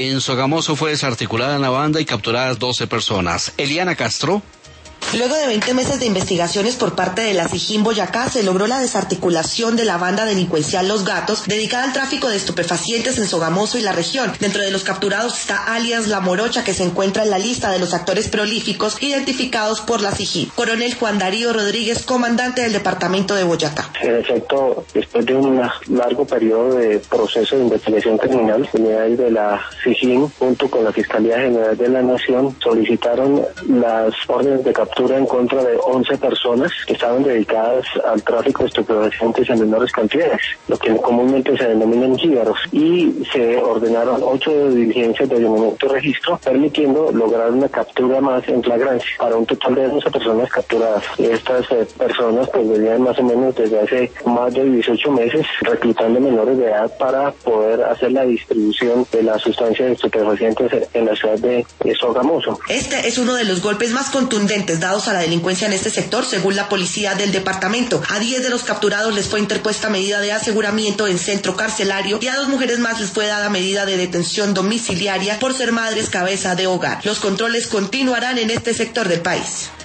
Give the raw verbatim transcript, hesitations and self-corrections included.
En Sogamoso fue desarticulada una banda y capturadas doce personas. Eliana Castro. Luego de veinte meses de investigaciones por parte de la SIJIN Boyacá, se logró la desarticulación de la banda delincuencial Los Gatos, dedicada al tráfico de estupefacientes en Sogamoso y la región. Dentro de los capturados está alias La Morocha, que se encuentra en la lista de los actores prolíficos identificados por la SIJIN. Coronel Juan Darío Rodríguez, comandante del departamento de Boyacá. En efecto, después de un largo periodo de proceso de investigación criminal, unidades de la SIJIN, junto con la Fiscalía General de la Nación, solicitaron las órdenes de captura en contra de once personas que estaban dedicadas al tráfico de estupefacientes en menores cantidades, lo que comúnmente se denominan jíbaros, y se ordenaron ocho diligencias de allanamiento y registro, permitiendo lograr una captura más en flagrancia, para un total de once personas capturadas. Estas eh, personas pues venían más o menos desde hace más de dieciocho meses reclutando menores de edad para poder hacer la distribución de las sustancias estupefacientes en la ciudad de, de Sogamoso. Este es uno de los golpes más contundentes dados a la delincuencia en este sector, según la policía del departamento. A diez de los capturados les fue interpuesta medida de aseguramiento en centro carcelario y a dos mujeres más les fue dada medida de detención domiciliaria por ser madres cabeza de hogar. Los controles continuarán en este sector del país.